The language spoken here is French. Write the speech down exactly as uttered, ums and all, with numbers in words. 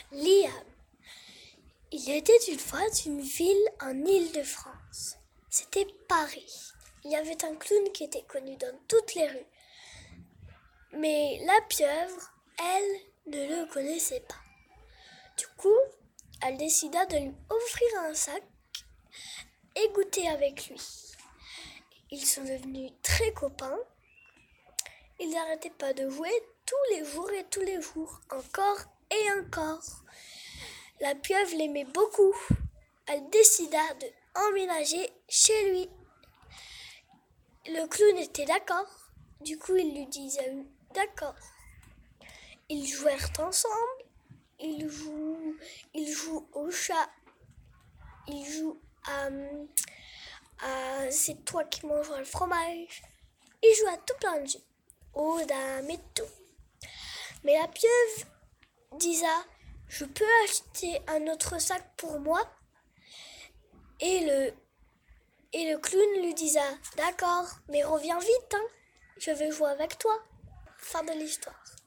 Liam. Il était une fois une ville en Île-de-France. C'était Paris. Il y avait un clown qui était connu dans toutes les rues. Mais la pieuvre, elle, ne le connaissait pas. Du coup, elle décida de lui offrir un sac et goûter avec lui. Ils sont devenus très copains. Ils n'arrêtaient pas de jouer tous les jours et tous les jours, encore et encore. La pieuvre l'aimait beaucoup. Elle décida d'emménager chez lui. Le clown était d'accord. Du coup, il lui disait d'accord. Ils jouèrent ensemble. Ils jouent, ils jouent au chat. Ils jouent à, à c'est toi qui mangeras le fromage. Ils jouent à tout plein de jeux. Aux dames et tout. Mais la pieuvre disait, je peux acheter un autre sac pour moi? Et le, et le clown lui disait, d'accord, mais reviens vite, hein, je vais jouer avec toi. Fin de l'histoire.